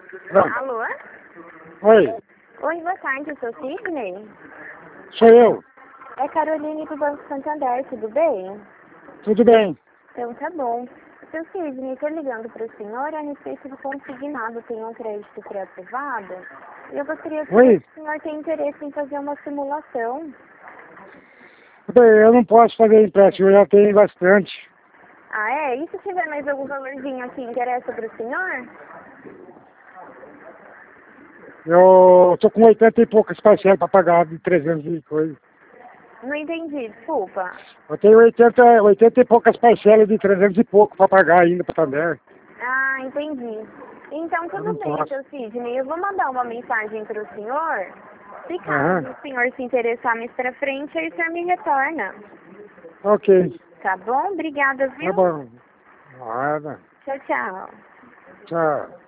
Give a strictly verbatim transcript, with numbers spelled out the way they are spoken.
Pronto. Alô? Oi, Oi, boa tarde, eu sou Sidney. sou eu. É Caroline do Banco Santander, tudo bem? Tudo bem? Então tá bom. Seu Sidney, estou ligando para o senhor a respeito do consignado, tem um crédito pré-aprovado. E eu gostaria de saber Oi, se o senhor tem interesse em fazer uma simulação. bem, eu não posso fazer empréstimo, eu já tenho bastante. Ah, é? E se tiver mais algum valorzinho aqui, interessa para o senhor? Eu tô com oitenta e poucas parcelas para pagar de trezentos e coisa. Não entendi, desculpa. Eu tenho oitenta, oitenta e poucas parcelas de trezentos e pouco para pagar ainda para Tander. Ah, entendi. Então Eu tudo não bem, posso. seu Sidney. Eu vou mandar uma mensagem para o senhor. Se caso Aham, o senhor se interessar mais pra frente, aí o senhor me retorna. ok. Tá bom? Obrigada, Tá viu? bom. Nada. Tchau, tchau. Tchau.